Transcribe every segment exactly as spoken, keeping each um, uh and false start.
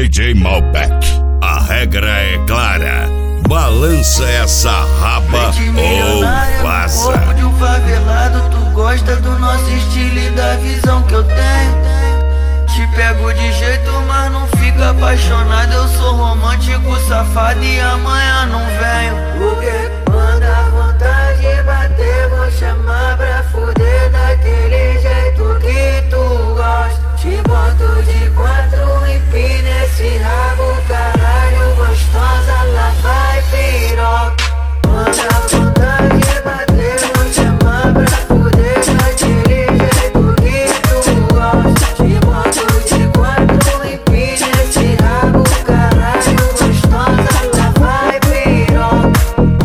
D J Malbec. A regra é clara. Balança essa raba ou vaza. Corpo de um favelado, tu gosta do nosso estilo e da visão que eu tenho. Te pego de jeito, mas não fica apaixonado. Eu sou romântico, safado e amanhã não venho. Porque quando a vontade bater, vou chamar pra fuder daquele jeito que tu gosta. Te boto de quatro, empina esse rabo, caralho, gostosa, lá vai piroca. Quando a vontade bater, vou chamar pra fuder daquele jeito que tu gosta. Te boto de quatro, empina esse rabo, caralho, gostosa, lá vai piroca.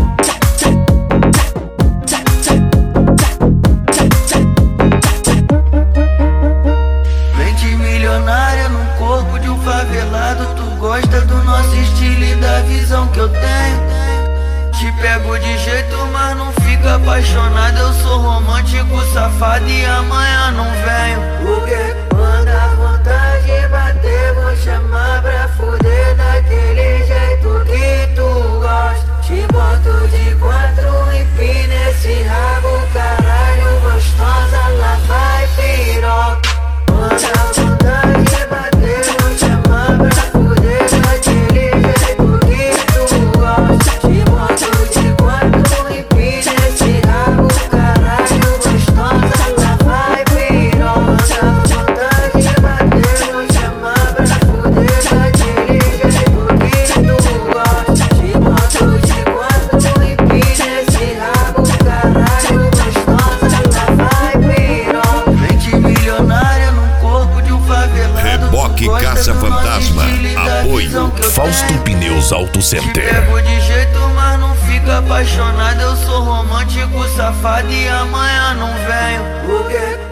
Mente milionária no corpo de um favelado, tu gosta do nosso estilo e da visão que eu tenho. Te pego de jeito, mas não fica apaixonado. Eu sou romântico, safado e amanhã não venho. Porque quando a vontade bater, vou chamar pra fuder daquele jeito que tu gosta. Te boto de quatro, empina esse rabo, caralho, gostosa, lá vai piroca. Quando a vontade bater, vou chamar pra fuder daquele jeito que tu gosta. Te boto de quatro, empina esse rabo, caralho, gostosa, lá vai piroca. Quando a vontade bater, vou chamar pra fuder daquele jeito que tu gosta. Te boto de quatro, empina esse rabo, caralho, gostosa, lá vai piroca. Mente milionária no corpo de um favelado. Reboque Caça Fantasma. Apoio Fausto Pneus Auto Te Center. pego de jeito, mas não fica apaixonado. Eu sou romântico, safado e amanhã não venho. Porque